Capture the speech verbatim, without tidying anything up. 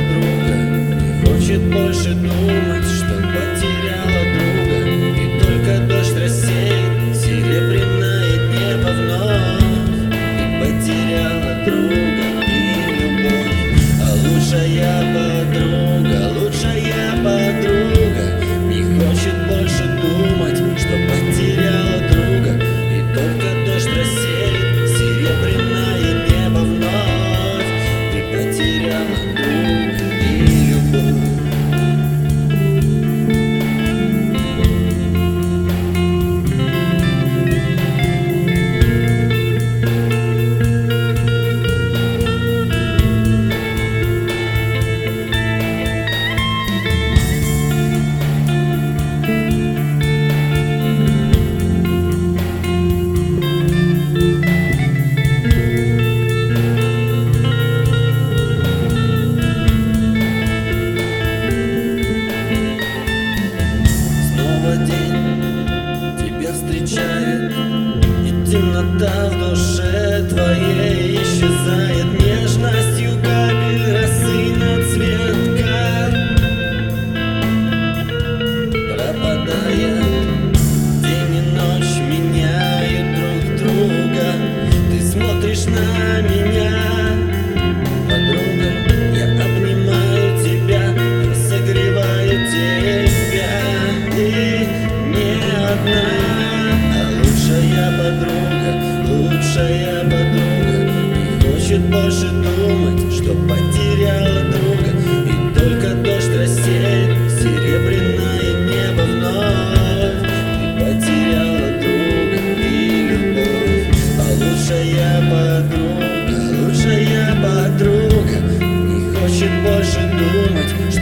подруга не хочет больше думать, что потеряла друга. И только дождь рассеет серебряное небо вновь. И потеряла друга и любовь. А лучшая подруга, лучшая подруга не хочет больше думать, что потеряла друга. И только дождь рассеет серебряное небо вновь. Ты потеряла друга и любовь. День тебя встречает, и темнота в душе твоей исчезает нежностью капель росы на цветка. Пропадает день и ночь, меняют друг друга. Ты смотришь на меня, подруга, я обнимаю тебя и согреваю тебя. Ты не одна, а лучшая подруга, лучшая подруга не хочет больше думать, что потеряла друга. И только дождь рассеет серебряное небо вновь. Ты потеряла друга и любовь. А лучшая подруга, лучшая подруга не хочет больше думать,